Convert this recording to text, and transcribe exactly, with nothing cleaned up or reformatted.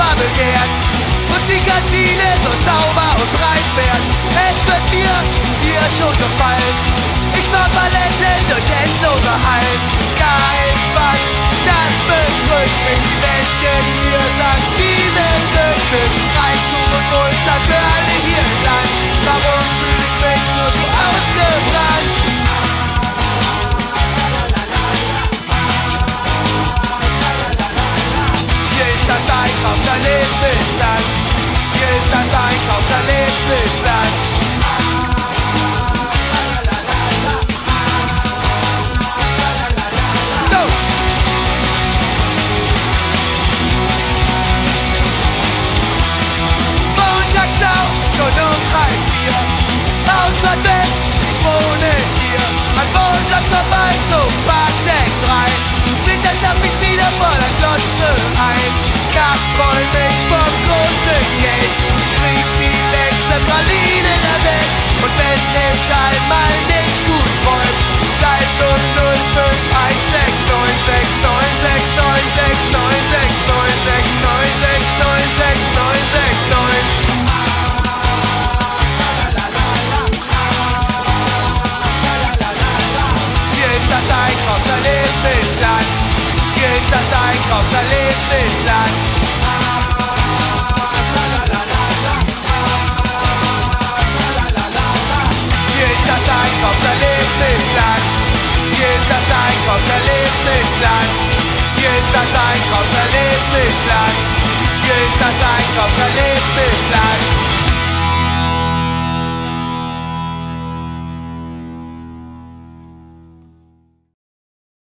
war begehrt und die Kantine so sauber und preiswert. Es wird mir hier schon gefallen. Ich war Paletten durch endlose Hallen. Da ist was, das bedrückt mich. Die Menschen hier sagen, die sind glücklich. Reichtum und Wohlstand für alle hier im Land. Warum fühle ich mich nur so ausgebrannt? Hier ist das Einkaufserlebnisland. Hier ist das Einkaufserlebnisland. Schon um halb vier. Ausfahrt weg, ich wohne hier. An Wohnplatz vorbei zum Parkdeck drei. Später schlapp ich wieder vor der Glotze ein. Nachts räum ich vom großen Geld. Ich krieg die längste Praline der Welt. Und wenn ich einmal nicht gut träum,